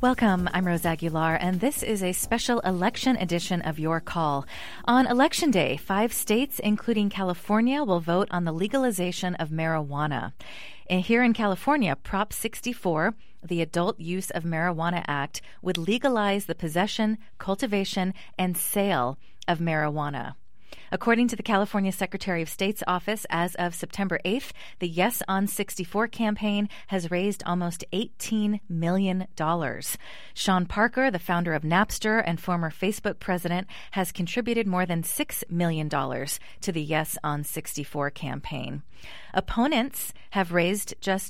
Welcome, I'm Rose Aguilar, and this is a special election edition of Your Call. On Election Day, 5 states, including California, will vote on the legalization of marijuana. And here in California, Prop 64, the Adult Use of Marijuana Act, would legalize the possession, cultivation, and sale of marijuana. According to the California Secretary of State's office, as of September 8th, the Yes on 64 campaign has raised almost $18 million. Sean Parker, the founder of Napster and former Facebook president, has contributed more than $6 million to the Yes on 64 campaign. Opponents have raised just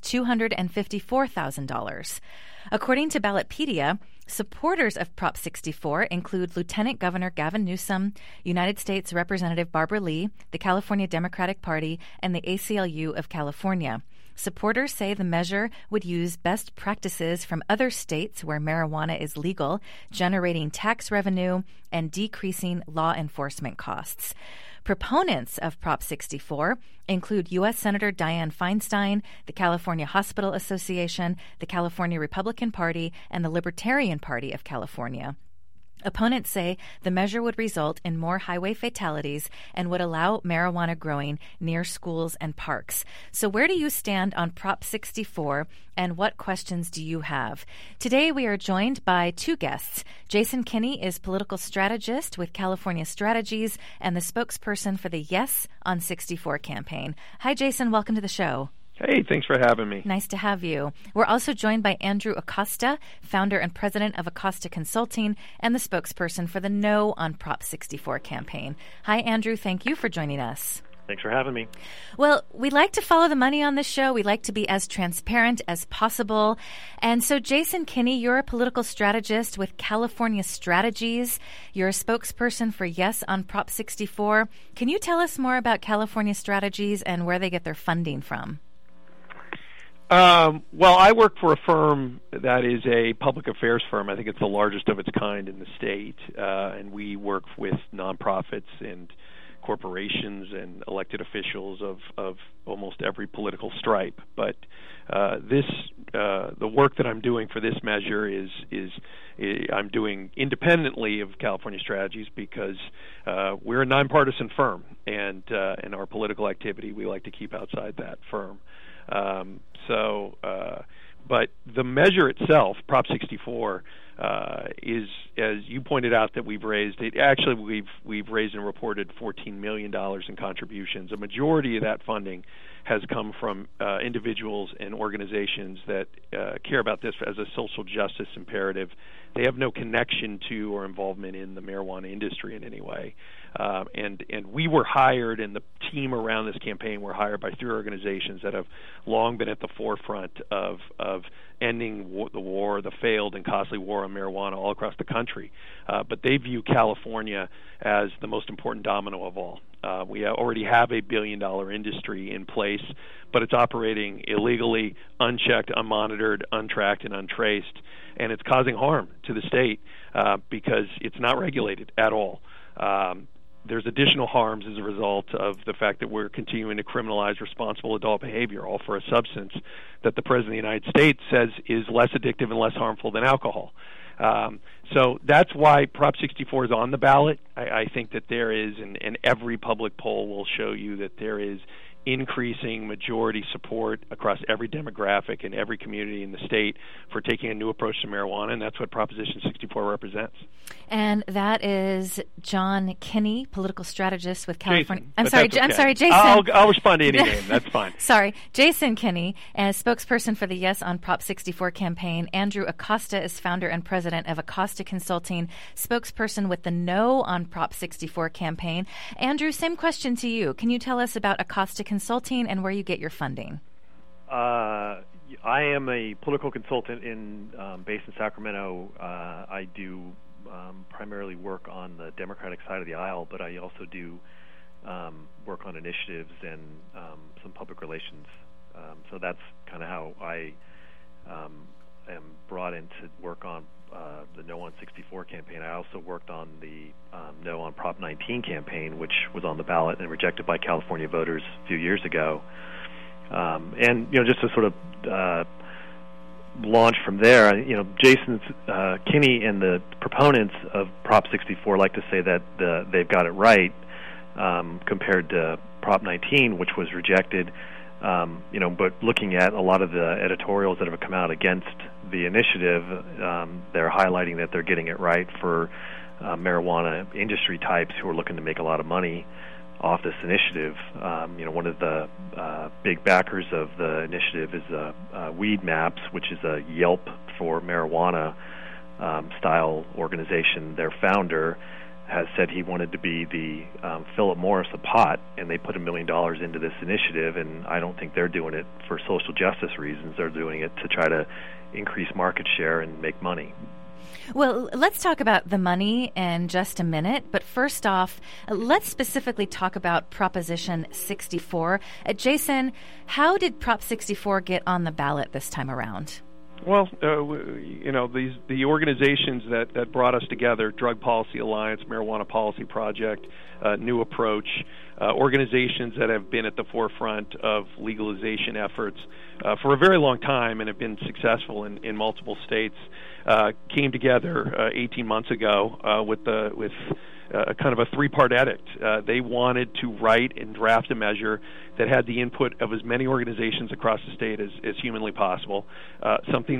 $254,000. According to Ballotpedia, supporters of Prop 64 include Lieutenant Governor Gavin Newsom, United States Representative Barbara Lee, the California Democratic Party, and the ACLU of California. Supporters say the measure would use best practices from other states where marijuana is legal, generating tax revenue and decreasing law enforcement costs. Proponents of Prop 64 include U.S. Senator Dianne Feinstein, the California Hospital Association, the California Republican Party, and the Libertarian Party of California. Opponents say the measure would result in more highway fatalities and would allow marijuana growing near schools and parks. So where do you stand on Prop 64, and what questions do you have? Today we are joined by 2 guests. Jason Kinney is political strategist with California Strategies and the spokesperson for the Yes on 64 campaign. Hi, Jason. Welcome to the show. Hey, thanks for having me. Nice to have you. We're also joined by Andrew Acosta, founder and president of Acosta Consulting and the spokesperson for the No on Prop 64 campaign. Hi, Andrew. Thank you for joining us. Thanks for having me. Well, we like to follow the money on this show. We like to be as transparent as possible. And so, Jason Kinney, you're a political strategist with California Strategies. You're a spokesperson for Yes on Prop 64. Can you tell us more about California Strategies and where they get their funding from? Well, I work for a firm that is a public affairs firm. I think it's the largest of its kind in the state, and we work with nonprofits and corporations and elected officials of almost every political stripe. But the work that I'm doing for this measure is I'm doing independently of California Strategies because we're a nonpartisan firm, and in our political activity, we like to keep outside that firm. But the measure itself, Prop 64, is, as you pointed out, that we've raised. We've raised and reported $14 million in contributions. A majority of that funding has come from individuals and organizations that care about this as a social justice imperative. They have no connection to or involvement in the marijuana industry in any way. And we were hired, and the team around this campaign were hired by 3 organizations that have long been at the forefront of ending the failed and costly war on marijuana all across the country. But they view California as the most important domino of all. We already have a $1 billion industry in place, but it's operating illegally, unchecked, unmonitored, untracked, and untraced, and it's causing harm to the state because it's not regulated at all. There's additional harms as a result of the fact that we're continuing to criminalize responsible adult behavior, all for a substance that the President of the United States says is less addictive and less harmful than alcohol. So that's why Prop 64 is on the ballot. I think that there is, and every public poll will show you that there is increasing majority support across every demographic and every community in the state for taking a new approach to marijuana, and that's what Proposition 64 represents. And that is John Kinney, political strategist with California. Jason, I'm sorry, Jason. I'll respond to any name. That's fine. Sorry, Jason Kinney, as spokesperson for the Yes on Prop 64 campaign. Andrew Acosta is founder and president of Acosta Consulting, spokesperson with the No on Prop 64 campaign. Andrew, same question to you. Can you tell us about Acosta Consulting and where you get your funding? I am a political consultant based in Sacramento. I do primarily work on the Democratic side of the aisle, but I also do work on initiatives and some public relations. So that's kind of how I am brought in to work on the No on 64 campaign. I also worked on the No on Prop 19 campaign, which was on the ballot and rejected by California voters a few years ago. And just to sort of launch from there. Jason Kinney and the proponents of Prop 64 like to say that they've got it right compared to Prop 19, which was rejected. But looking at a lot of the editorials that have come out against the initiative, they're highlighting that they're getting it right for marijuana industry types who are looking to make a lot of money off this initiative. One of the big backers of the initiative is Weed Maps, which is a Yelp for marijuana style organization. Their founder has said he wanted to be the Philip Morris of pot, and they put $1 million into this initiative, and I don't think they're doing it for social justice reasons. They're doing it to try to increase market share and make money. Well, let's talk about the money in just a minute, but first off, let's specifically talk about Proposition 64. Jason, how did Prop 64 get on the ballot this time around? Well, the organizations that brought us together, Drug Policy Alliance, Marijuana Policy Project, New Approach, organizations that have been at the forefront of legalization efforts for a very long time and have been successful in multiple states, came together 18 months ago with kind of a three-part edict. They wanted to write and draft a measure that had the input of as many organizations across the state as humanly possible, something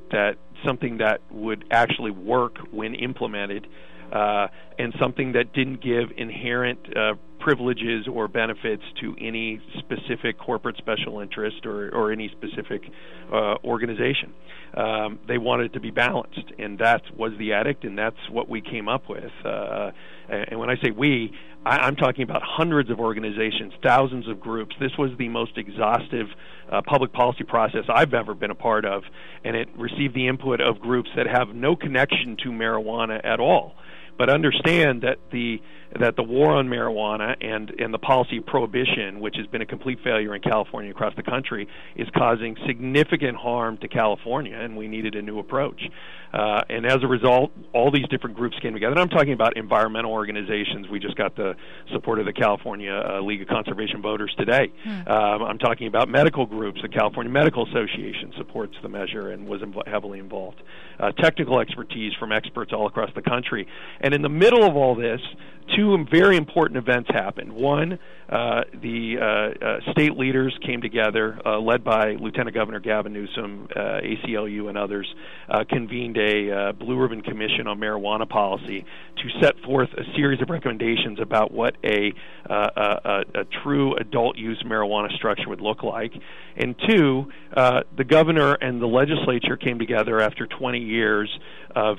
that would actually work when implemented, and something that didn't give inherent privileges or benefits to any specific corporate special interest or any specific organization. They wanted it to be balanced, and that was the edict, and that's what we came up with. And when I say we, I'm talking about hundreds of organizations, thousands of groups. This was the most exhaustive public policy process I've ever been a part of, and it received the input of groups that have no connection to marijuana at all, but understand that the war on marijuana and the policy of prohibition, which has been a complete failure in California across the country, is causing significant harm to California, and we needed a new approach. And as a result, all these different groups came together. And I'm talking about environmental organizations. We just got the support of the California League of Conservation Voters today. I'm talking about medical groups. The California Medical Association supports the measure and was heavily involved. Technical expertise from experts all across the country. And in the middle of all this, two very important events happened. One, the state leaders came together, led by Lieutenant Governor Gavin Newsom, ACLU, and others, convened a Blue Ribbon Commission on marijuana policy to set forth a series of recommendations about what a true adult-use marijuana structure would look like. And two, the governor and the legislature came together after 20 years of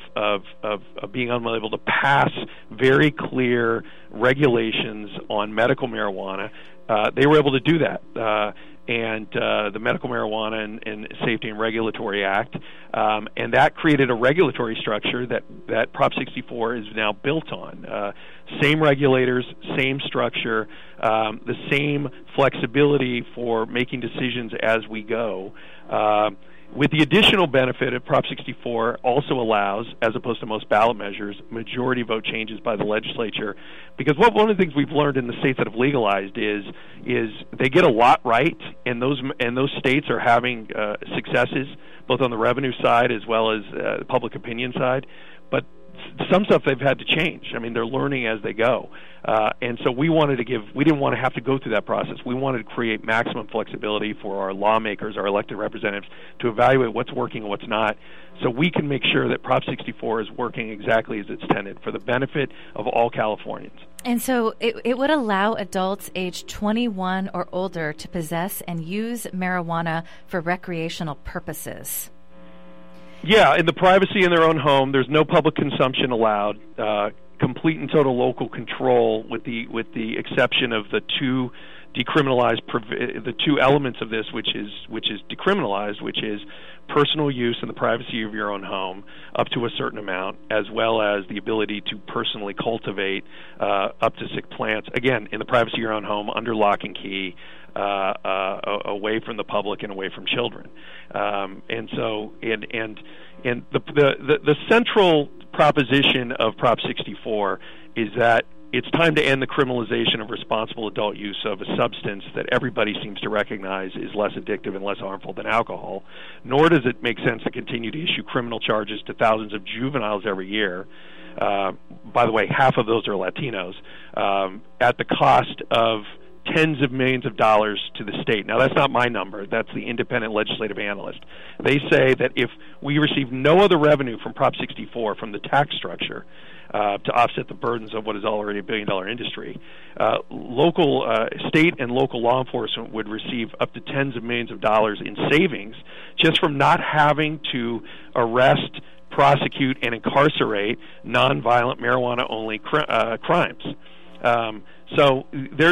being unable to pass very clear regulations on medical marijuana. They were able to do that. And the Medical Marijuana and Safety and Regulatory Act, and that created a regulatory structure that Prop 64 is now built on. Same regulators, same structure, the same flexibility for making decisions as we go. With the additional benefit of Prop 64 also allows, as opposed to most ballot measures, majority vote changes by the legislature. Because one of the things we've learned in the states that have legalized is they get a lot right, and those states are having successes both on the revenue side as well as the public opinion side. But some stuff they've had to change. I mean, they're learning as they go. And so we didn't want to have to go through that process. We wanted to create maximum flexibility for our lawmakers, our elected representatives, to evaluate what's working and what's not, so we can make sure that Prop 64 is working exactly as it's intended for the benefit of all Californians. And so it would allow adults age 21 or older to possess and use marijuana for recreational purposes. Yeah, in the privacy in their own home. There's no public consumption allowed. Complete and total local control, with the exception of the two decriminalized the two elements of this, which is decriminalized, which is personal use in the privacy of your own home up to a certain amount, as well as the ability to personally cultivate up to 6 plants, again, in the privacy of your own home, under lock and key, away from the public and away from children. And the central proposition of Prop 64 is that it's time to end the criminalization of responsible adult use of a substance that everybody seems to recognize is less addictive and less harmful than alcohol, nor does it make sense to continue to issue criminal charges to thousands of juveniles every year. By the way, half of those are Latinos, at the cost of tens of millions of dollars to the state. Now, that's not my number. That's the independent legislative analyst. They say that if we receive no other revenue from Prop 64, from the tax structure, to offset the burdens of what is already a billion-dollar industry, state and local law enforcement would receive up to tens of millions of dollars in savings just from not having to arrest, prosecute, and incarcerate nonviolent marijuana-only crimes. So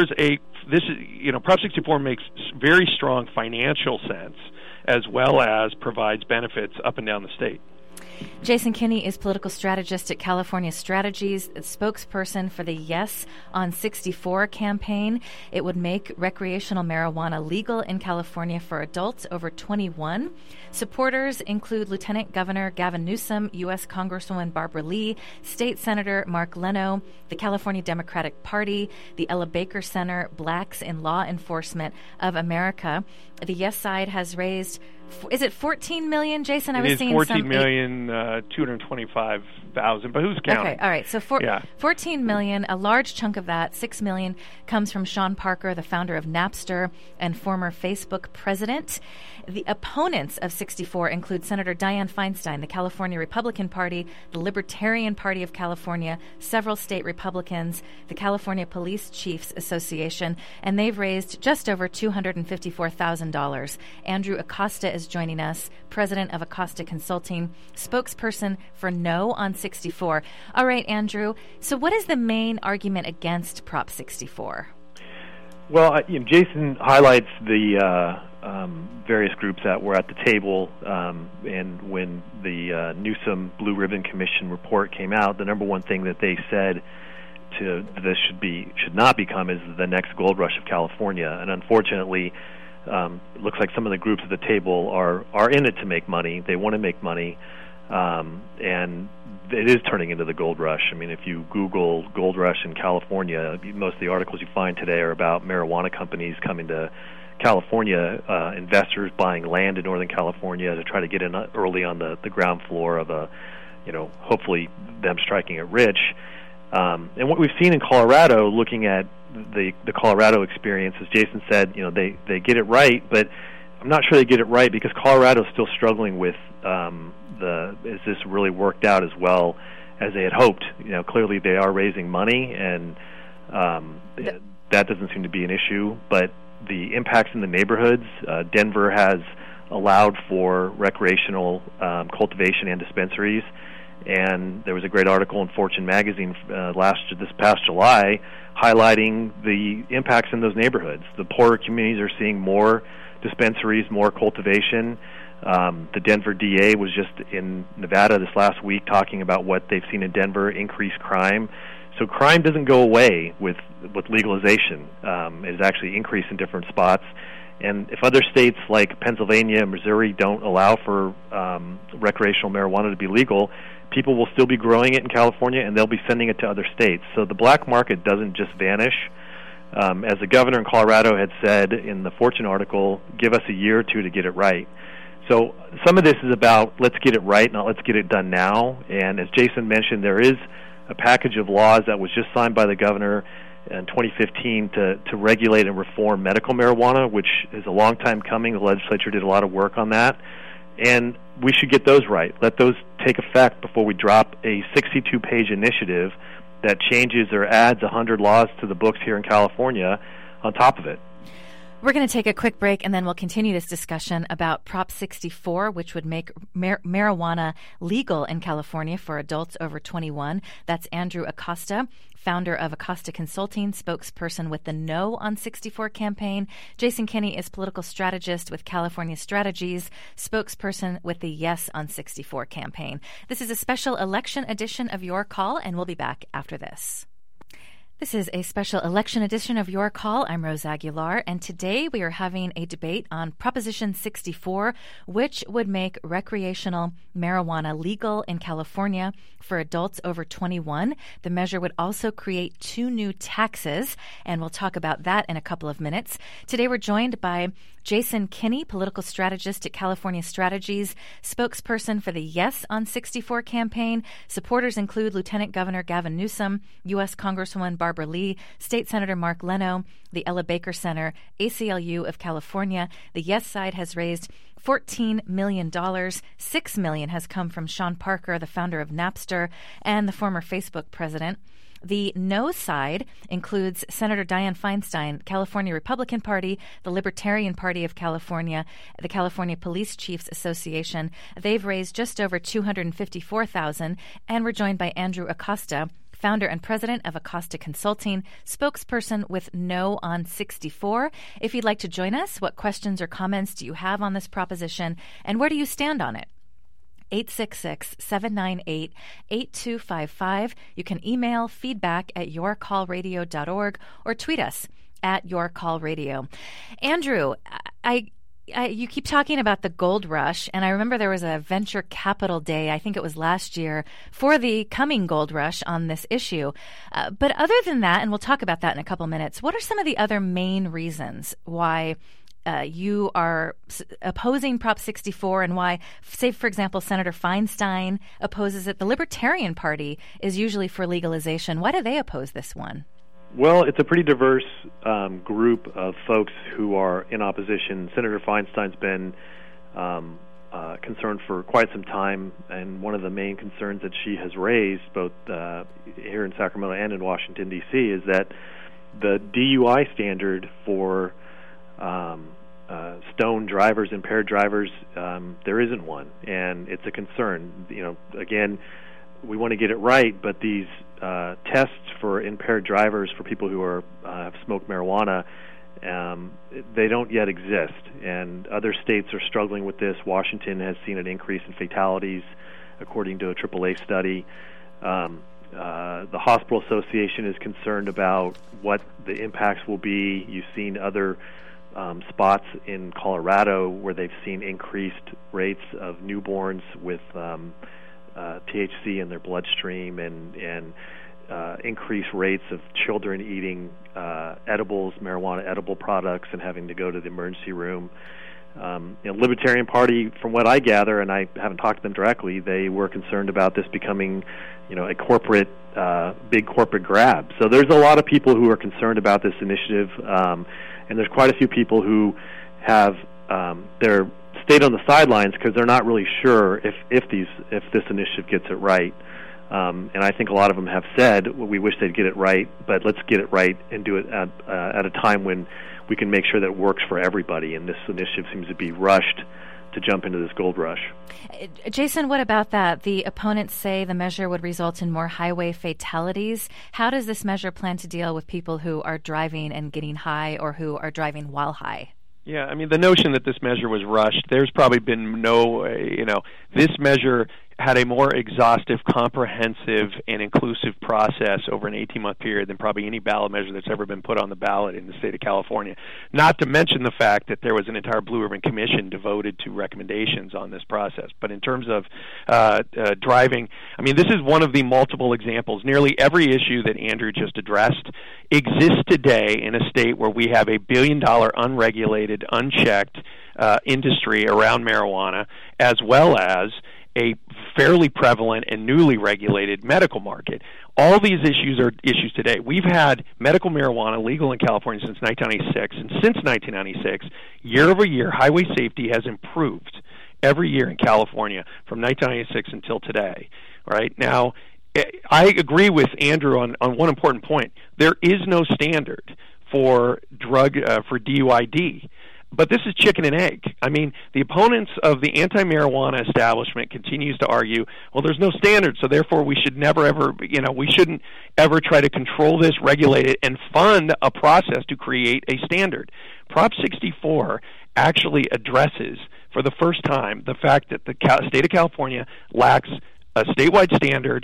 Prop 64 makes very strong financial sense, as well as provides benefits up and down the state. Jason Kinney is political strategist at California Strategies, spokesperson for the Yes on 64 campaign. It would make recreational marijuana legal in California for adults over 21. Supporters include Lieutenant Governor Gavin Newsom, U.S. Congresswoman Barbara Lee, State Senator Mark Leno, the California Democratic Party, the Ella Baker Center, Blacks in Law Enforcement of America. The Yes side has raised, is it $14 million, Jason? It is $14,225,000, but who's counting? Okay, all right. So $14 million, a large chunk of that, $6 million, comes from Sean Parker, the founder of Napster and former Facebook president. The opponents of 64 include Senator Dianne Feinstein, the California Republican Party, the Libertarian Party of California, several state Republicans, the California Police Chiefs Association, and they've raised just over $254,000. Andrew Acosta is joining us, president of Acosta Consulting, spokesperson for No on 64. All right, Andrew, so what is the main argument against Prop 64? Well, Jason highlights the various groups that were at the table, and when the Newsom Blue Ribbon Commission report came out, the number one thing that they said this should not become is the next gold rush of California. And unfortunately, it looks like some of the groups at the table are in it to make money. They want to make money, and it is turning into the gold rush. I mean, if you Google gold rush in California, most of the articles you find today are about marijuana companies coming to California, investors buying land in Northern California to try to get in early on the ground floor of hopefully them striking it rich. And what we've seen in Colorado, looking at the Colorado experience, as Jason said, they get it right, but I'm not sure they get it right because Colorado is still struggling with is this really worked out as well as they had hoped? Clearly they are raising money, and that doesn't seem to be an issue, but the impacts in the neighborhoods, Denver has allowed for recreational cultivation and dispensaries, and there was a great article in Fortune magazine this past July highlighting the impacts in those neighborhoods. The poorer communities are seeing more dispensaries, more cultivation. The Denver DA was just in Nevada this last week talking about what they've seen in Denver, increased crime. So crime doesn't go away with legalization. It is actually increased in different spots. And if other states like Pennsylvania and Missouri don't allow for recreational marijuana to be legal, people will still be growing it in California, and they'll be sending it to other states. So the black market doesn't just vanish. As the governor in Colorado had said in the Fortune article, give us a year or two to get it right. So some of this is about let's get it right, not let's get it done now. And as Jason mentioned, there is a package of laws that was just signed by the governor in 2015 to regulate and reform medical marijuana, which is a long time coming. The legislature did a lot of work on that. And we should get those right. Let those take effect before we drop a 62-page initiative that changes or adds 100 laws to the books here in California on top of it. We're going to take a quick break, and then we'll continue this discussion about Prop 64, which would make marijuana legal in California for adults over 21. That's Andrew Acosta, founder of Acosta Consulting, spokesperson with the No on 64 campaign. Jason Kinney is political strategist with California Strategies, spokesperson with the Yes on 64 campaign. This is a special election edition of Your Call, and we'll be back after this. This is a special election edition of Your Call. I'm Rose Aguilar, and today we are having a debate on Proposition 64, which would make recreational marijuana legal in California for adults over 21. The measure would also create 2 new taxes, and we'll talk about that in a couple of minutes. Today we're joined by Jason Kinney, political strategist at California Strategies, spokesperson for the Yes on 64 campaign. Supporters include Lieutenant Governor Gavin Newsom, U.S. Congresswoman Barbara Lee, State Senator Mark Leno, the Ella Baker Center, ACLU of California. The Yes side has raised $14 million. $6 million has come from Sean Parker, the founder of Napster and the former Facebook president. The No side includes Senator Dianne Feinstein, California Republican Party, the Libertarian Party of California, the California Police Chiefs Association. They've raised just over $254,000, and we're joined by Andrew Acosta, founder and president of Acosta Consulting, spokesperson with No on 64. If you'd like to join us, what questions or comments do you have on this proposition, and where do you stand on it? 866-798-8255. You can email feedback@yourcallradio.org or tweet us at yourcallradio. Andrew, you keep talking about the gold rush, and I remember there was a venture capital day, I think it was last year, for the coming gold rush on this issue. But other than that, and we'll talk about that in a couple minutes, what are some of the other main reasons why you are opposing Prop 64 and why, say, for example, Senator Feinstein opposes it? The Libertarian Party is usually for legalization. Why do they oppose this one? Well, it's a pretty diverse group of folks who are in opposition. Senator Feinstein's been concerned for quite some time, and one of the main concerns that she has raised, both here in Sacramento and in Washington, D.C., is that the DUI standard for stoned drivers, impaired drivers, there isn't one, and it's a concern. Again, we want to get it right, but these tests for impaired drivers, for people who have smoked marijuana, they don't yet exist, and other states are struggling with this. Washington has seen an increase in fatalities, according to a AAA study. The Hospital Association is concerned about what the impacts will be. You've seen other spots in Colorado where they've seen increased rates of newborns with THC in their bloodstream, and increased rates of children eating edibles, marijuana edible products, and having to go to the emergency room. Libertarian Party, from what I gather, and I haven't talked to them directly, they were concerned about this becoming, a corporate, big corporate grab. So there's a lot of people who are concerned about this initiative, and there's quite a few people who have their stayed on the sidelines because they're not really sure if this initiative gets it right. And I think a lot of them have said, well, we wish they'd get it right, but let's get it right and do it at a time when we can make sure that it works for everybody. And this initiative seems to be rushed to jump into this gold rush. Jason, what about that? The opponents say the measure would result in more highway fatalities. How does this measure plan to deal with people who are driving and getting high, or who are driving while high? Yeah, I mean, the notion that this measure was rushed, there's probably been this measure had a more exhaustive, comprehensive, and inclusive process over an 18-month period than probably any ballot measure that's ever been put on the ballot in the state of California. Not to mention the fact that there was an entire Blue Ribbon Commission devoted to recommendations on this process. But in terms of driving, I mean, this is one of the multiple examples. Nearly every issue that Andrew just addressed exists today in a state where we have $1 billion unregulated, unchecked industry around marijuana, as well as a fairly prevalent and newly regulated medical market. All these issues are issues today. We've had medical marijuana legal in California since 1996, and since 1996, year over year, highway safety has improved every year in California from 1996 until today. Right now, I agree with Andrew on one important point. There is no standard for for DUID. But this is chicken and egg. I mean, the opponents of the anti-marijuana establishment continues to argue, well, there's no standard, so therefore we should we shouldn't ever try to control this, regulate it, and fund a process to create a standard. Prop 64 actually addresses, for the first time, the fact that the state of California lacks a statewide standard,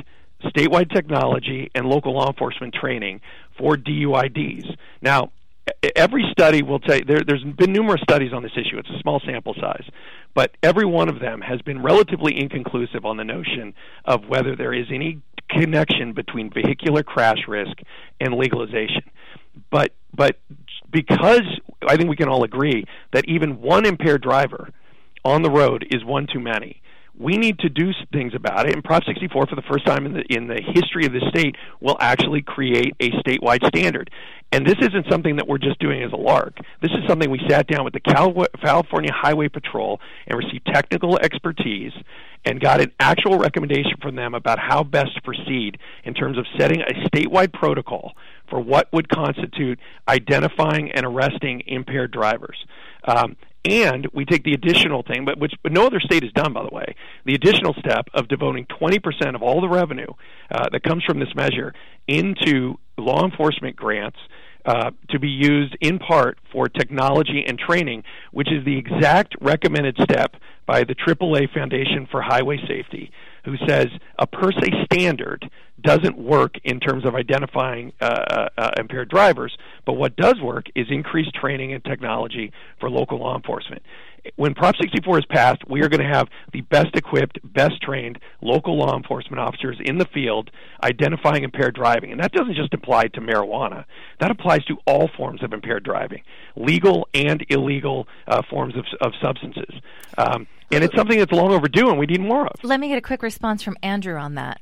statewide technology, and local law enforcement training for DUIDs. Now, every study will tell you, there's been numerous studies on this issue. It's a small sample size. But every one of them has been relatively inconclusive on the notion of whether there is any connection between vehicular crash risk and legalization. But because I think we can all agree that even one impaired driver on the road is one too many, we need to do things about it, and Prop 64, for the first time in the history of the state, will actually create a statewide standard. And this isn't something that we're just doing as a lark. This is something we sat down with the California Highway Patrol and received technical expertise and got an actual recommendation from them about how best to proceed in terms of setting a statewide protocol for what would constitute identifying and arresting impaired drivers. And we take the additional thing, but no other state has done, by the way, the additional step of devoting 20% of all the revenue that comes from this measure into law enforcement grants to be used in part for technology and training, which is the exact recommended step by the AAA Foundation for Highway Safety, who says a per se standard doesn't work in terms of identifying impaired drivers, but what does work is increased training and technology for local law enforcement. When Prop 64 is passed, we are going to have the best equipped, best trained local law enforcement officers in the field identifying impaired driving. And that doesn't just apply to marijuana. That applies to all forms of impaired driving, legal and illegal forms of substances. And it's something that's long overdue and we need more of. Let me get a quick response from Andrew on that.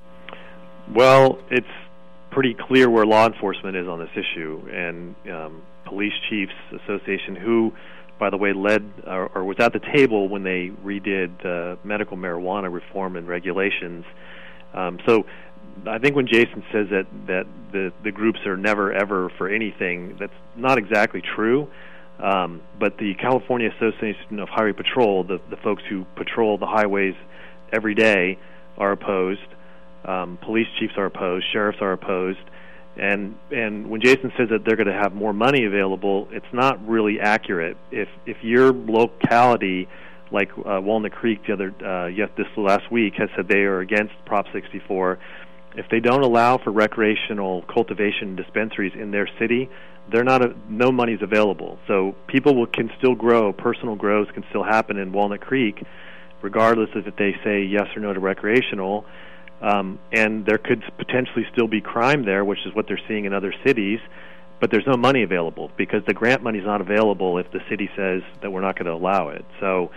Well, it's pretty clear where law enforcement is on this issue, and Police Chiefs Association, who, by the way, led or was at the table when they redid medical marijuana reform and regulations. So I think when Jason says that the groups are never ever for anything, that's not exactly true. But the California Association of Highway Patrol, the folks who patrol the highways every day, are opposed. Police chiefs are opposed, sheriffs are opposed, and when Jason says that they're going to have more money available, it's not really accurate. If your locality, like Walnut Creek this last week, has said they are against Prop 64, if they don't allow for recreational cultivation dispensaries in their city, no money's available. So people can still grow, personal grows can still happen in Walnut Creek, regardless of if they say yes or no to recreational. And there could potentially still be crime there, which is what they're seeing in other cities, but there's no money available because the grant money is not available if the city says that we're not going to allow it. So,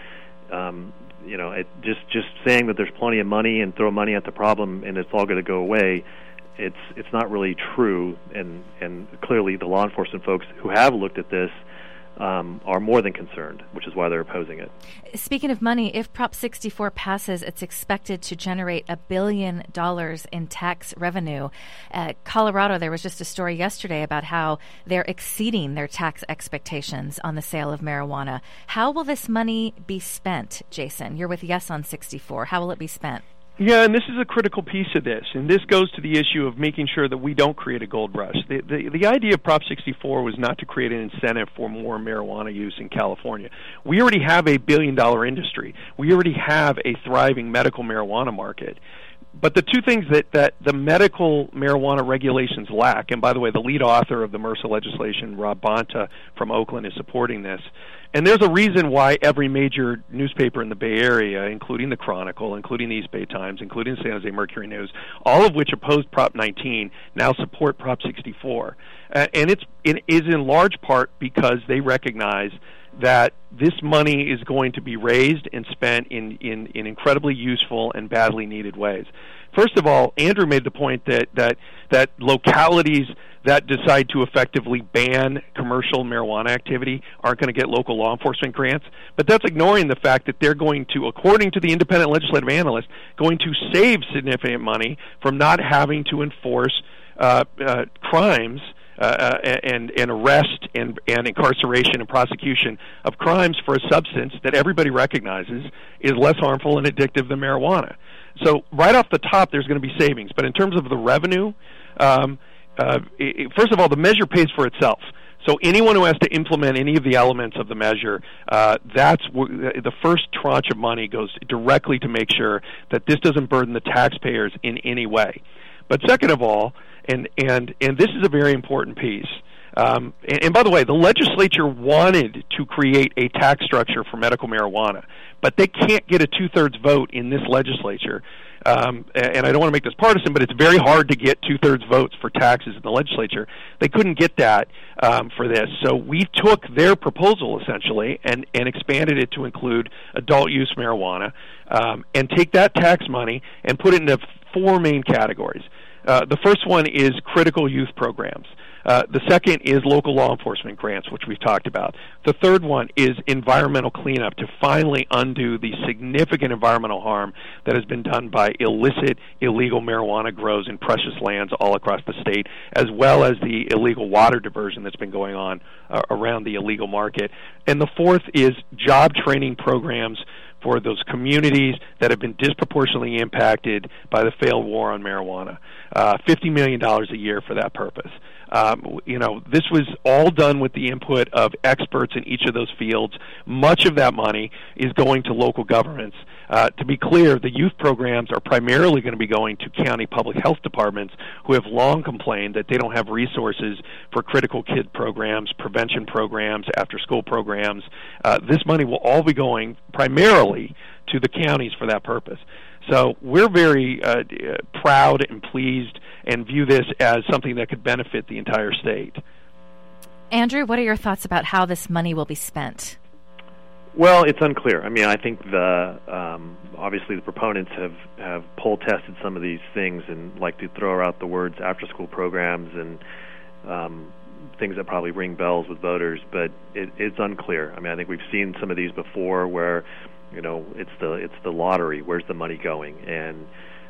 just saying that there's plenty of money and throw money at the problem and it's all going to go away, it's not really true. And clearly the law enforcement folks who have looked at this are more than concerned, which is why they're opposing it. Speaking of money, if Prop 64 passes, it's expected to generate $1 billion in tax revenue. Colorado, there was just a story yesterday about how they're exceeding their tax expectations on the sale of marijuana. How will this money be spent, Jason? You're with Yes on 64. How will it be spent? Yeah, and this is a critical piece of this, and this goes to the issue of making sure that we don't create a gold rush. The idea of Prop 64 was not to create an incentive for more marijuana use in California. We already have a $1 billion industry. We already have a thriving medical marijuana market. But the two things that the medical marijuana regulations lack, and by the way, the lead author of the MRSA legislation, Rob Bonta from Oakland, is supporting this. And there's a reason why every major newspaper in the Bay Area, including the Chronicle, including the East Bay Times, including the San Jose Mercury News, all of which opposed Prop 19, now support Prop 64. And it is in large part because they recognize that this money is going to be raised and spent in incredibly useful and badly needed ways. First of all, Andrew made the point that localities that decide to effectively ban commercial marijuana activity aren't going to get local law enforcement grants. But that's ignoring the fact that they're going to, according to the independent legislative analyst, going to save significant money from not having to enforce crimes and arrest and incarceration and prosecution of crimes for a substance that everybody recognizes is less harmful and addictive than marijuana. So right off the top, there's going to be savings. But in terms of the revenue, first of all, the measure pays for itself. So anyone who has to implement any of the elements of the measure, the first tranche of money goes directly to make sure that this doesn't burden the taxpayers in any way. But second of all, and this is a very important piece, and by the way, the legislature wanted to create a tax structure for medical marijuana, but they can't get a 2/3 vote in this legislature. And I don't want to make this partisan, but it's very hard to get 2/3 votes for taxes in the legislature. They couldn't get that for this. So we took their proposal, essentially, and expanded it to include adult use marijuana, and take that tax money and put it into 4 main categories. The first one is critical youth programs. The second is local law enforcement grants, which we've talked about. The third one is environmental cleanup to finally undo the significant environmental harm that has been done by illicit, illegal marijuana grows in precious lands all across the state, as well as the illegal water diversion that's been going on around the illegal market. And the fourth is job training programs for those communities that have been disproportionately impacted by the failed war on marijuana. $50 million a year for that purpose. This was all done with the input of experts in each of those fields. Much of that money is going to local governments. To be clear, the youth programs are primarily going to be going to county public health departments who have long complained that they don't have resources for critical kid programs, prevention programs, after-school programs. This money will all be going primarily to the counties for that purpose. So we're very proud and pleased and view this as something that could benefit the entire state. Andrew, what are your thoughts about how this money will be spent? Well, it's unclear. I mean, I think obviously the proponents have poll tested some of these things and like to throw out the words after-school programs and things that probably ring bells with voters, but it's unclear. I mean, I think we've seen some of these before where it's the lottery. Where's the money going? And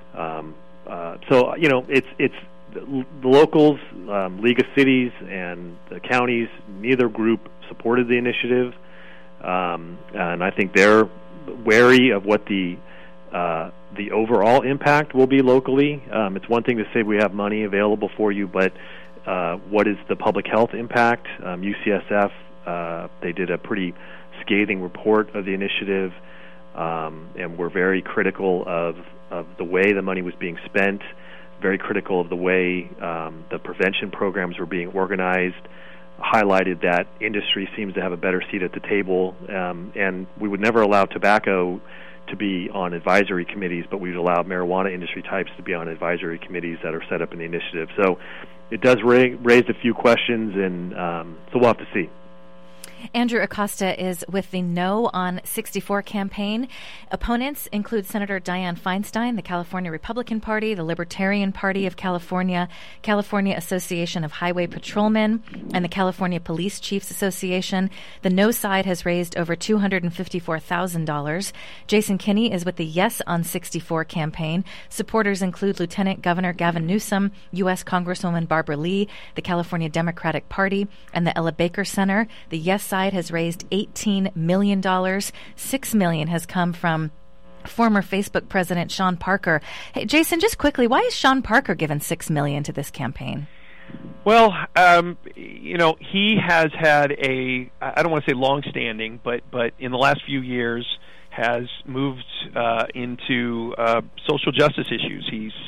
so it's the locals, League of Cities, and the counties. Neither group supported the initiative, and I think they're wary of what the overall impact will be locally. It's one thing to say we have money available for you, but what is the public health impact? UCSF they did a pretty scathing report of the initiative. And we're very critical of the way the money was being spent, very critical of the way the prevention programs were being organized, highlighted that industry seems to have a better seat at the table, and we would never allow tobacco to be on advisory committees, but we'd allow marijuana industry types to be on advisory committees that are set up in the initiative. So it does raise a few questions, and so we'll have to see. Andrew Acosta is with the No on 64 campaign. Opponents include Senator Dianne Feinstein, the California Republican Party, the Libertarian Party of California, California Association of Highway Patrolmen, and the California Police Chiefs Association. The No side has raised over $254,000. Jason Kinney is with the Yes on 64 campaign. Supporters include Lieutenant Governor Gavin Newsom, U.S. Congresswoman Barbara Lee, the California Democratic Party, and the Ella Baker Center. The Yes side has raised $18 million. $6 million has come from former Facebook president Sean Parker. Hey, Jason, just quickly, why is Sean Parker given $6 million to this campaign? Well, he has had I don't want to say long-standing, but in the last few years has moved into social justice issues.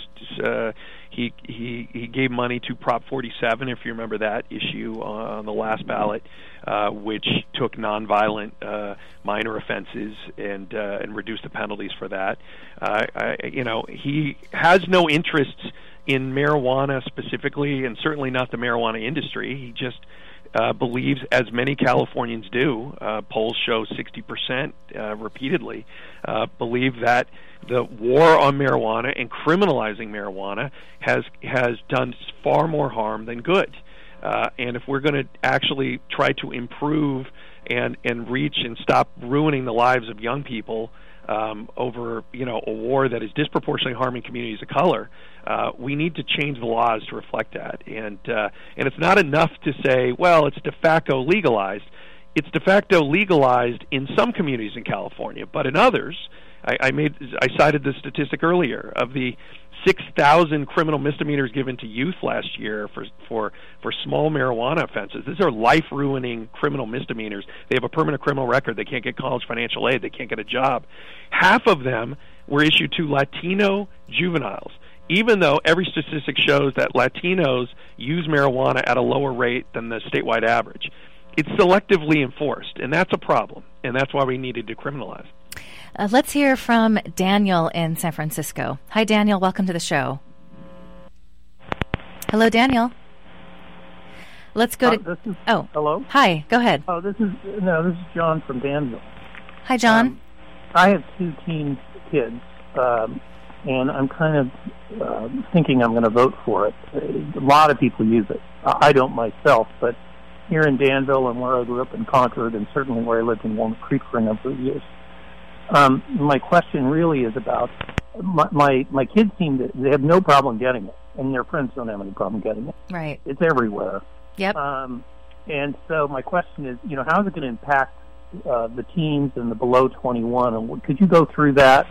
He gave money to Prop 47, if you remember that issue on the last ballot, which took nonviolent minor offenses and reduced the penalties for that. He has no interest in marijuana specifically, and certainly not the marijuana industry. He just believes, as many Californians do, polls show 60% repeatedly, believe that the war on marijuana and criminalizing marijuana has done far more harm than good. And if we're going to actually try to improve and reach and stop ruining the lives of young people over a war that is disproportionately harming communities of color, we need to change the laws to reflect that. And it's not enough to say, well, it's de facto legalized. It's de facto legalized in some communities in California, but in others, I cited the statistic earlier of the 6,000 criminal misdemeanors given to youth last year for small marijuana offenses. These are life-ruining criminal misdemeanors. They have a permanent criminal record. They can't get college financial aid. They can't get a job. Half of them were issued to Latino juveniles, even though every statistic shows that Latinos use marijuana at a lower rate than the statewide average. It's selectively enforced, and that's a problem, and that's why we need to decriminalize. Let's hear from Daniel in San Francisco. Hi, Daniel. Welcome to the show. Hello, Daniel. Let's go to... Hello? Hi. Go ahead. This is John from Danville. Hi, John. I have 2 teen kids, and I'm kind of thinking I'm going to vote for it. A lot of people use it. I don't myself, but here in Danville and where I grew up in Concord, and certainly where I lived in Walnut Creek for a number of years, my question really is about my kids they have no problem getting it, and their friends don't have any problem getting it. Right. It's everywhere. Yep. And so my question is, how is it going to impact the teens and the below 21? And could you go through that?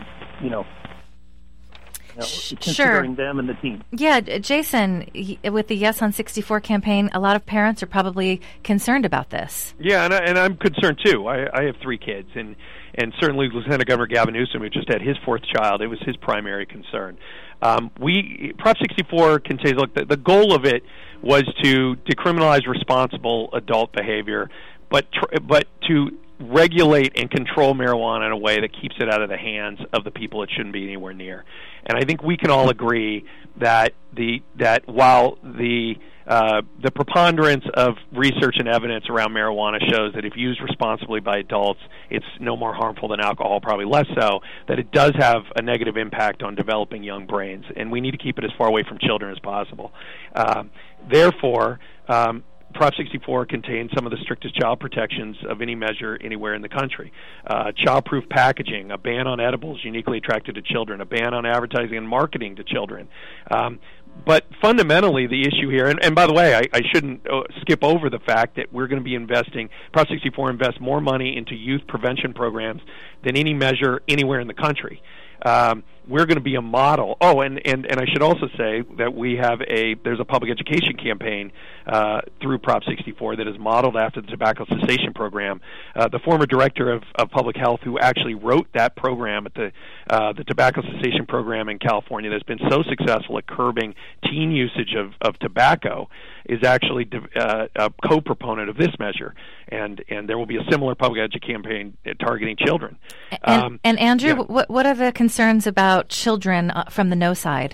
Considering them and the team. Yeah, Jason, with the Yes on 64 campaign, a lot of parents are probably concerned about this. Yeah, and I'm concerned too. I have 3 kids, and certainly Lieutenant Governor Gavin Newsom, who just had his 4th child, it was his primary concern. Prop 64 contains, the goal of it was to decriminalize responsible adult behavior, but to regulate and control marijuana in a way that keeps it out of the hands of the people it shouldn't be anywhere near. And I think we can all agree that while the preponderance of research and evidence around marijuana shows that if used responsibly by adults, it's no more harmful than alcohol, probably less so, that it does have a negative impact on developing young brains, and we need to keep it as far away from children as possible. Therefore, Prop 64 contains some of the strictest child protections of any measure anywhere in the country. Child-proof packaging, a ban on edibles uniquely attracted to children, a ban on advertising and marketing to children. But fundamentally, the issue here, and by the way, I shouldn't skip over the fact that we're going to be investing, Prop 64 invests more money into youth prevention programs than any measure anywhere in the country. We're going to be a model. Oh, and I should also say that there's a public education campaign through Prop 64 that is modeled after the Tobacco Cessation Program. The former director of public health who actually wrote that program at the Tobacco Cessation Program in California that's been so successful at curbing teen usage of tobacco is actually a co-proponent of this measure. And there will be a similar public education campaign targeting children. And Andrew, what are the concerns about children from the no side?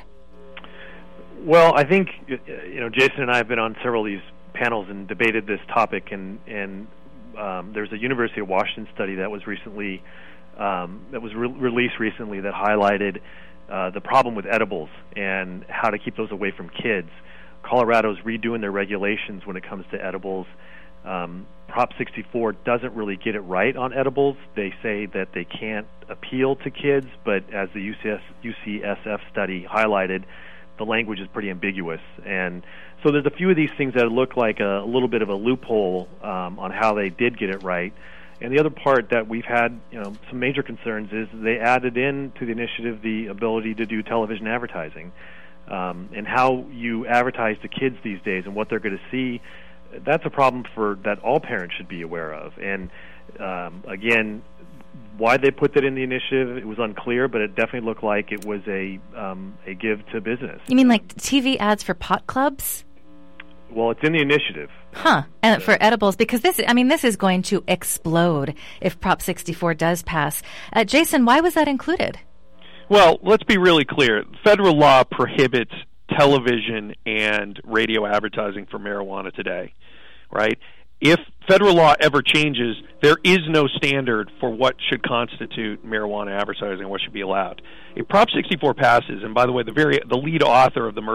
Well, I think Jason and I have been on several of these panels and debated this topic, and there's a University of Washington study that was recently released recently that highlighted the problem with edibles and how to keep those away from kids. Colorado's redoing their regulations when it comes to edibles. Prop 64 doesn't really get it right on edibles. They say that they can't appeal to kids, but as the UCSF study highlighted, the language is pretty ambiguous. And so there's a few of these things that look like a little bit of a loophole on how they did get it right. And the other part that we've had some major concerns is they added in to the initiative the ability to do television advertising. And how you advertise to kids these days and what they're going to see, that's a problem that all parents should be aware of. And again, why they put that in the initiative, it was unclear, but it definitely looked like it was a give to business. You mean like TV ads for pot clubs? Well, it's in the initiative. Huh. And for edibles, because this is going to explode if Prop 64 does pass. Jason, why was that included? Well, let's be really clear. Federal law prohibits television and radio advertising for marijuana today, right? If federal law ever changes, there is no standard for what should constitute marijuana advertising and what should be allowed. If Prop 64 passes, and by the way, the lead author of the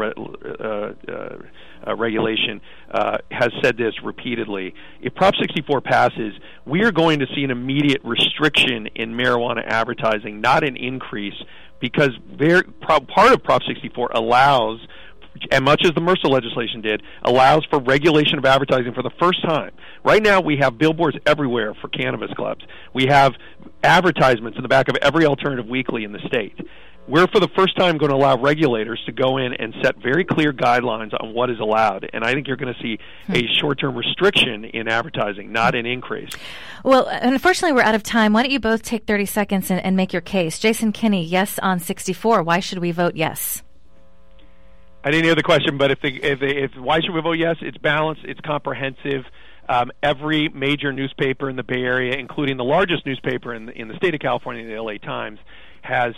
MRSA regulation has said this repeatedly, if Prop 64 passes, we are going to see an immediate restriction in marijuana advertising, not an increase, because part of Prop 64 allows and much as the Mercer legislation did, allows for regulation of advertising for the first time. Right now, we have billboards everywhere for cannabis clubs. We have advertisements in the back of every alternative weekly in the state. We're, for the first time, going to allow regulators to go in and set very clear guidelines on what is allowed. And I think you're going to see a short-term restriction in advertising, not an increase. Well, unfortunately, we're out of time. Why don't you both take 30 seconds and make your case? Jason Kinney, yes on 64. Why should we vote yes? I didn't hear the question, but if why should we vote yes? It's balanced. It's comprehensive. Every major newspaper in the Bay Area, including the largest newspaper in the state of California, the LA Times, has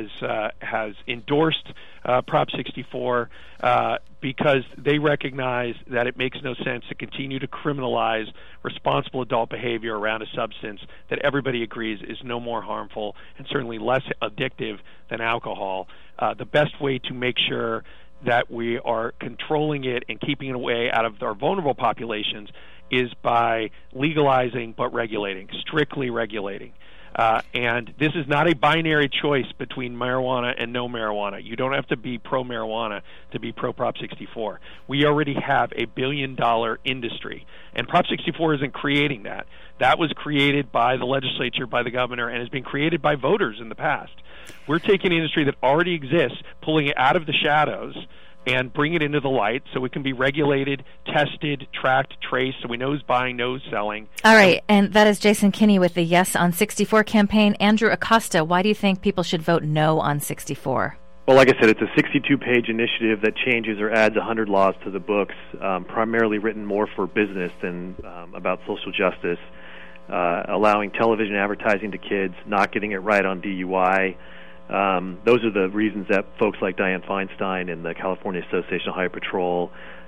endorsed Prop 64 because they recognize that it makes no sense to continue to criminalize responsible adult behavior around a substance that everybody agrees is no more harmful and certainly less addictive than alcohol. The best way to make sure that we are controlling it and keeping it away out of our vulnerable populations is by legalizing but regulating, strictly regulating. And this is not a binary choice between marijuana and no marijuana. You don't have to be pro-marijuana to be pro-Prop 64. We already have a billion-dollar industry, and Prop 64 isn't creating that. That was created by the legislature, by the governor, and has been created by voters in the past. We're taking an industry that already exists, pulling it out of the shadows, and bring it into the light so it can be regulated, tested, tracked, traced, so we know who's buying, knows selling. All right, and that is Jason Kinney with the Yes on 64 campaign. Andrew Acosta, why do you think people should vote no on 64? Well, like I said, it's a 62-page initiative that changes or adds 100 laws to the books, primarily written more for business than about social justice, allowing television advertising to kids, not getting it right on DUI. Those are the reasons that folks like Dianne Feinstein and the California Association of Highway Patrol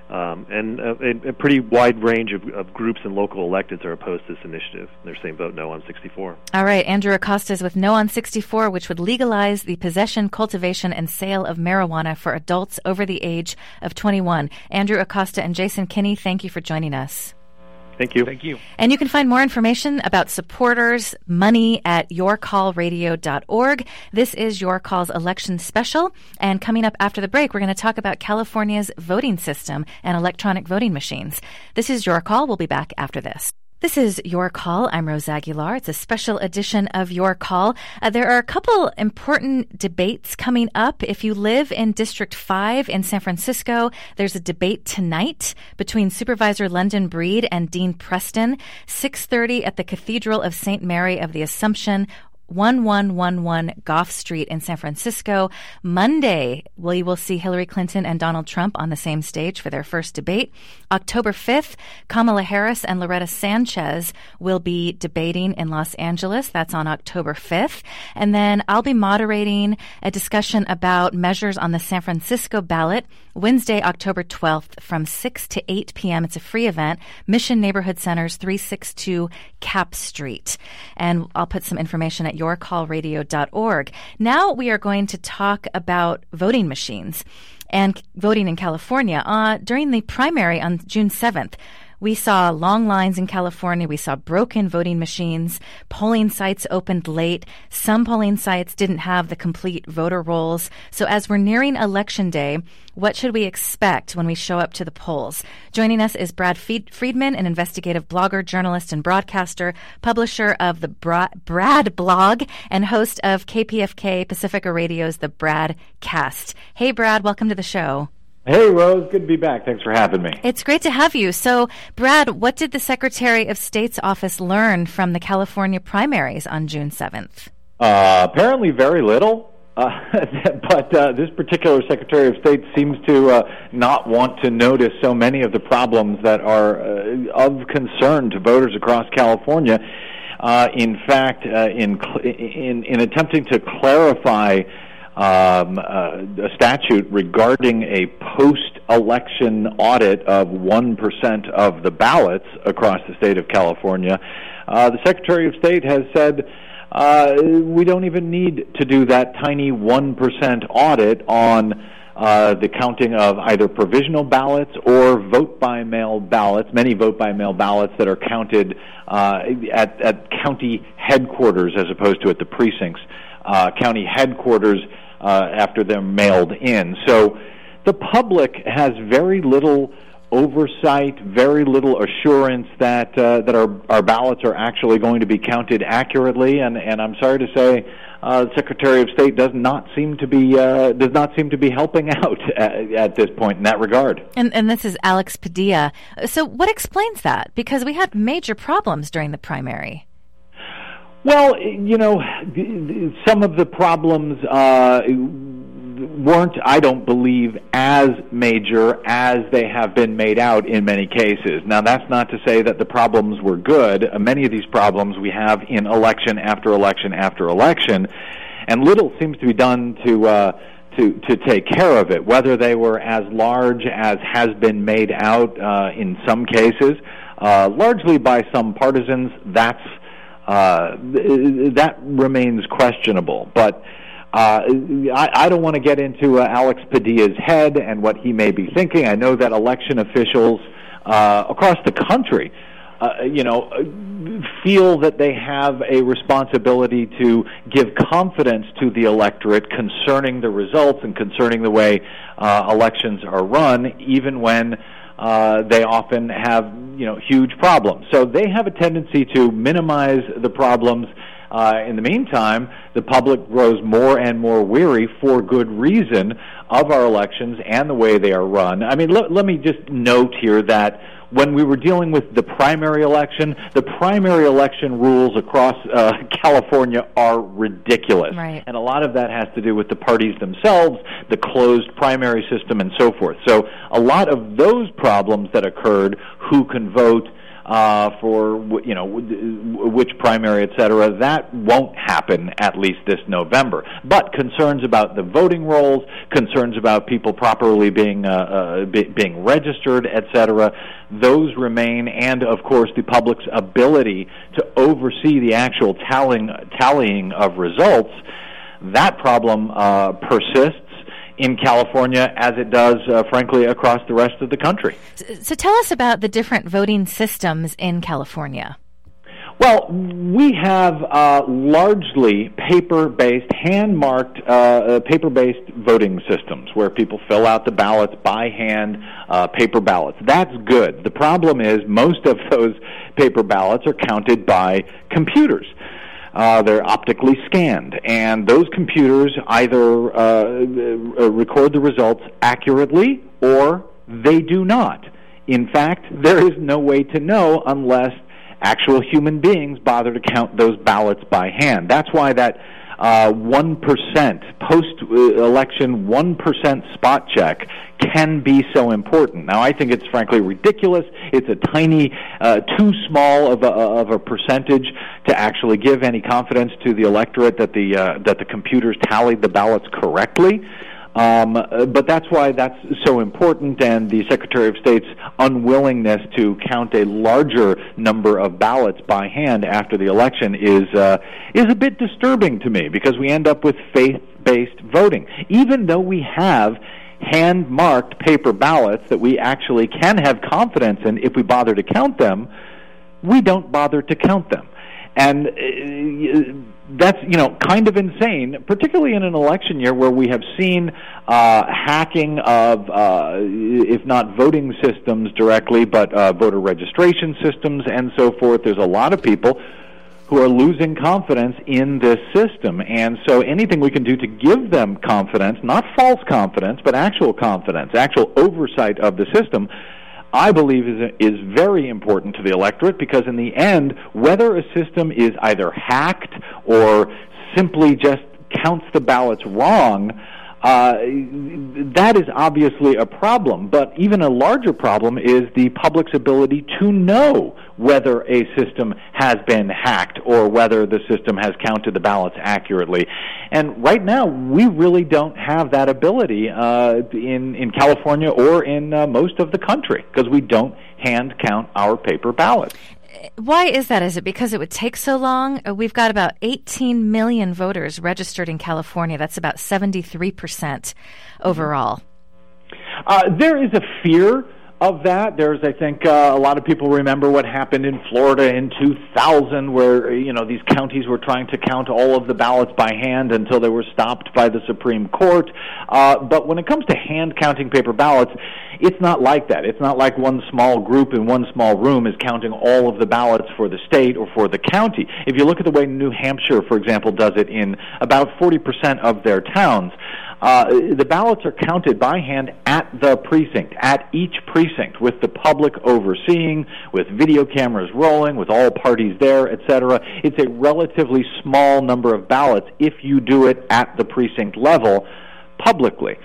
and a pretty wide range of groups and local electeds are opposed to this initiative. They're saying vote no on 64. All right, Andrew Acosta is with no on 64, which would legalize the possession, cultivation, and sale of marijuana for adults over the age of 21. Andrew Acosta and Jason Kinney, thank you for joining us. Thank you. Thank you. And you can find more information about supporters' money at yourcallradio.org. This is Your Call's election special. And coming up after the break, we're going to talk about California's voting system and electronic voting machines. This is Your Call. We'll be back after this. This is Your Call. I'm Rose Aguilar. It's a special edition of Your Call. There are a couple important debates coming up. If you live in District 5 in San Francisco, there's a debate tonight between Supervisor London Breed and Dean Preston, 6:30 at the Cathedral of St. Mary of the Assumption, 1111 Gough Street in San Francisco. Monday, we will see Hillary Clinton and Donald Trump on the same stage for their first debate. October 5th, Kamala Harris and Loretta Sanchez will be debating in Los Angeles. That's on October 5th. And then I'll be moderating a discussion about measures on the San Francisco ballot Wednesday, October 12th from 6 to 8 p.m. It's a free event, Mission Neighborhood Centers, 362 Cap Street. And I'll put some information at yourcallradio.org. Now we are going to talk about voting machines and voting in California. During the primary on June 7th, we saw long lines in California. We saw broken voting machines. Polling sites opened late. Some polling sites didn't have the complete voter rolls. So as we're nearing Election Day, what should we expect when we show up to the polls? Joining us is Brad Friedman, an investigative blogger, journalist, and broadcaster, publisher of the Brad blog, and host of KPFK Pacifica Radio's The Brad Cast. Hey, Brad, welcome to the show. Hey, Rose. Good to be back. Thanks for having me. It's great to have you. So, Brad, what did the Secretary of State's office learn from the California primaries on June 7th? Apparently very little. But this particular Secretary of State seems to not want to notice so many of the problems that are of concern to voters across California. In fact, in attempting to clarify a statute regarding a post-election audit of 1% of the ballots across the state of California, the Secretary of State has said we don't even need to do that tiny 1% audit on the counting of either provisional ballots or vote-by-mail ballots, many vote-by-mail ballots that are counted at county headquarters as opposed to at the precincts. County headquarters after they're mailed in. So the public has very little oversight, very little assurance that our ballots are actually going to be counted accurately, and I'm sorry to say, the Secretary of State does not seem to be helping out at this point in that regard. And this is Alex Padilla. So what explains that? Because we had major problems during the primary. Well, some of the problems weren't, I don't believe, as major as they have been made out in many cases. Now, that's not to say that the problems were good. Many of these problems we have in election after election after election, and little seems to be done to take care of it, whether they were as large as has been made out in some cases, largely by some partisans. That remains questionable, but I don't want to get into Alex Padilla's head and what he may be thinking. I know that election officials across the country, feel that they have a responsibility to give confidence to the electorate concerning the results and concerning the way elections are run, even when they often have huge problems. So they have a tendency to minimize the problems. In the meantime, the public grows more and more weary, for good reason, of our elections and the way they are run. I mean, let me just note here that when we were dealing with the primary election rules across California are ridiculous. Right. And a lot of that has to do with the parties themselves, the closed primary system, and so forth. So a lot of those problems that occurred, who can vote, for which primary, et cetera, that won't happen at least this November. But concerns about the voting rolls, concerns about people properly being registered, et cetera, those remain, and of course the public's ability to oversee the actual tallying of results. That problem persists in California, as it does, frankly, across the rest of the country. So tell us about the different voting systems in California. Well, we have largely paper-based, hand-marked, paper-based voting systems where people fill out the ballots by hand, paper ballots. That's good. The problem is most of those paper ballots are counted by computers. They're optically scanned, and those computers either record the results accurately or they do not. In fact, there is no way to know unless actual human beings bother to count those ballots by hand. That's why that 1% post-election 1% spot check can be so important. Now, I think it's frankly ridiculous. It's a tiny, too small of a percentage to actually give any confidence to the electorate that the computers tallied the ballots correctly. But that's why that's so important, and the Secretary of State's unwillingness to count a larger number of ballots by hand after the election is a bit disturbing to me, because we end up with faith-based voting. Even though we have hand-marked paper ballots that we actually can have confidence in if we bother to count them, we don't bother to count them. And that's, kind of insane, particularly in an election year where we have seen hacking of, if not voting systems directly, but voter registration systems and so forth. There's a lot of people who are losing confidence in this system. And so anything we can do to give them confidence, not false confidence, but actual confidence, actual oversight of the system, I believe is very important to the electorate, because in the end, whether a system is either hacked or simply just counts the ballots wrong, that is obviously a problem. But even a larger problem is the public's ability to know whether a system has been hacked or whether the system has counted the ballots accurately. And right now, we really don't have that ability in California or in most of the country, because we don't hand count our paper ballots. Why is that? Is it because it would take so long? We've got about 18 million voters registered in California. That's about 73% overall. There is a fear Of that, there's, I think, a lot of people remember what happened in Florida in 2000, where, these counties were trying to count all of the ballots by hand until they were stopped by the Supreme Court. But when it comes to hand counting paper ballots, it's not like that. It's not like one small group in one small room is counting all of the ballots for the state or for the county. If you look at the way New Hampshire, for example, does it in about 40% of their towns, the ballots are counted by hand at the precinct, at each precinct, with the public overseeing, with video cameras rolling, with all parties there, etc. It's a relatively small number of ballots if you do it at the precinct level publicly.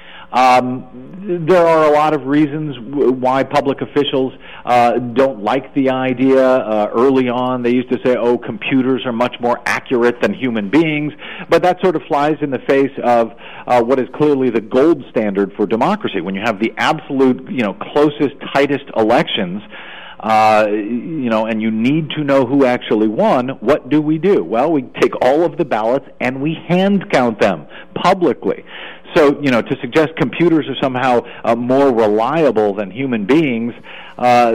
There are a lot of reasons why public officials don't like the idea. Early on, they used to say, computers are much more accurate than human beings, but that sort of flies in the face of what is clearly the gold standard for democracy. When you have the absolute, closest, tightest elections, and you need to know who actually won, what do? Well, we take all of the ballots and we hand count them publicly. So, to suggest computers are somehow more reliable than human beings, that's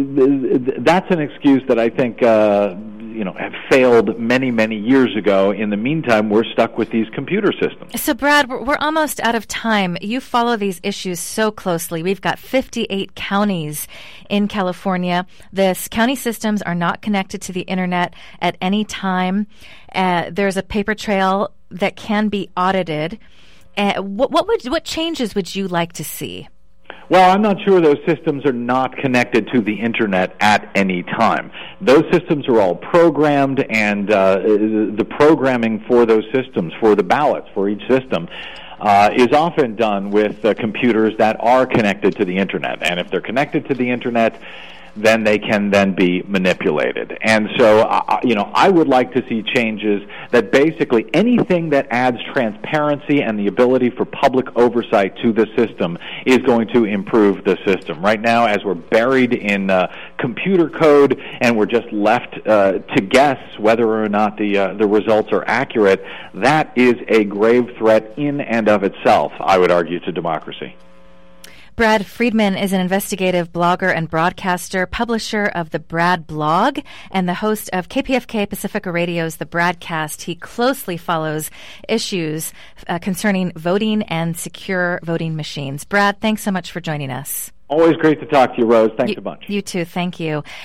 an excuse that I think, have failed many, many years ago. In the meantime, we're stuck with these computer systems. So, Brad, we're almost out of time. You follow these issues so closely. We've got 58 counties in California. The county systems are not connected to the Internet at any time. There's a paper trail that can be audited. What changes would you like to see? Well, I'm not sure those systems are not connected to the Internet at any time. Those systems are all programmed, and the programming for those systems, for the ballots, for each system, is often done with computers that are connected to the Internet. And if they're connected to the Internet, then they can then be manipulated. And so, I would like to see changes that basically anything that adds transparency and the ability for public oversight to the system is going to improve the system. Right now, as we're buried in computer code and we're just left to guess whether or not the results are accurate, that is a grave threat in and of itself, I would argue, to democracy. Brad Friedman is an investigative blogger and broadcaster, publisher of the Brad blog, and the host of KPFK Pacifica Radio's The Bradcast. He closely follows issues concerning voting and secure voting machines. Brad, thanks so much for joining us. Always great to talk to you, Rose. Thanks a bunch. You too. Thank you.